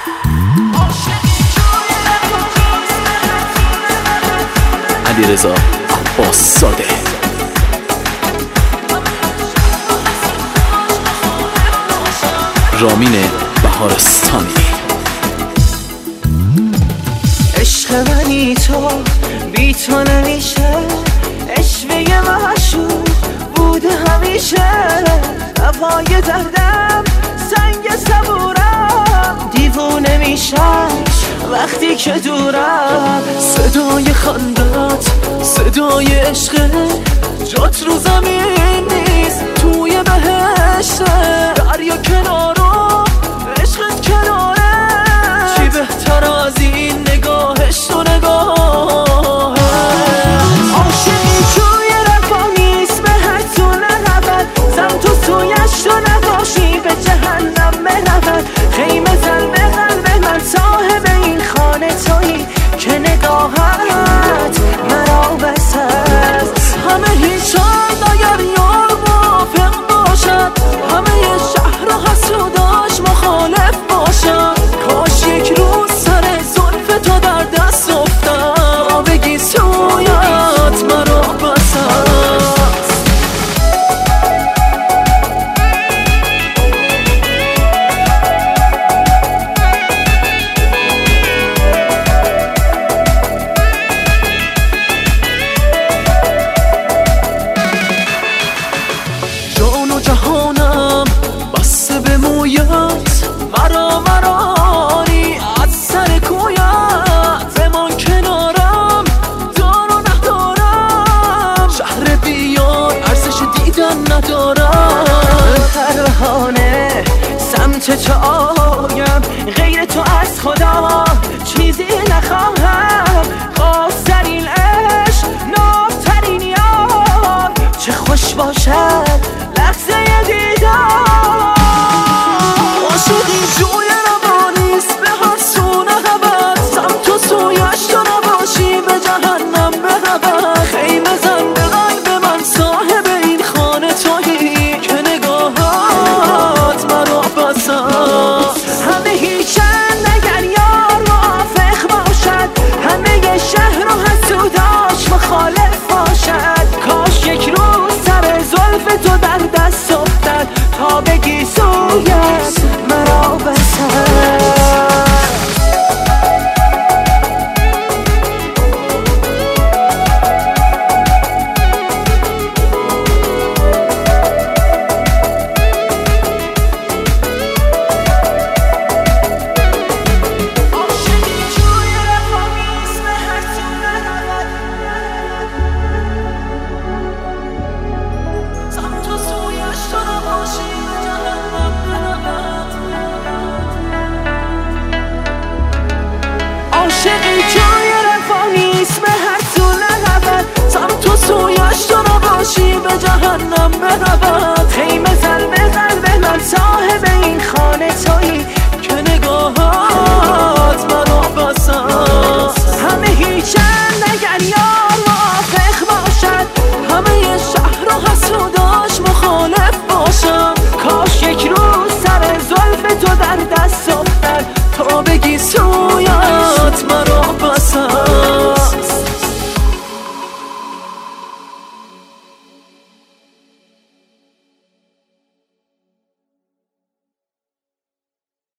علیرضا عباس‌زاده. رامین بهارستانی. عشق منی تو، بی تو نمیشه، عشقه معشوق بوده همیشه. هوای دردم سنگ صبورم، دیوونه میشم وقتی که دورم. صدای خندت صدای عشقه، جات رو زمین نیست توی بهشته. دریا کنارو عشقت کناره، چی بهتر از این نگاهش و نگاه. عاشقی جوی رفا نیست، به هر تو نرود، زن تو سویش تو نباشی به جهنم برود. خیمه زن به قلب من، صاحب این خانه تویی که نگاهت مرا بس است. همه هیچند اگر یار موافق باشد، همه شهر و حسوداش مخالف باشد. کاش یک روز سر زلف تو در دست افتاد، بگی سویت مرا بس است. جان و جهانم بسته به مویت، مرانی از سر کویت. بمان کنارم دار و ندارم، شهر بیار ارزش دیدن ندارم. هر بهانه سمت تو آیم، غیر تو از خدا چیزی نخواهم. خواسترین عشق نابترین یار، چه خوش باشد لحظه دیدار. عاشقی جوی روانیست، به هر سو نرود، سمت و سویش تو نباشی به جهنم برود. خیمه زن به قلب من، صاحب این خانه تویی که نگاهات مرا بس است. همه هیچند اگر یار موافق باشد، همه شهر و حسوداش مخالف باشد. کاش یک روز سر زلف تو در دست افتد، تا بگی سویت مرا بس است. عاشقی جای رفا نیست، به هر تو نرود، سمت و سویش تو نباشی به جهنم برود. خیمه زن به قلب من، صاحب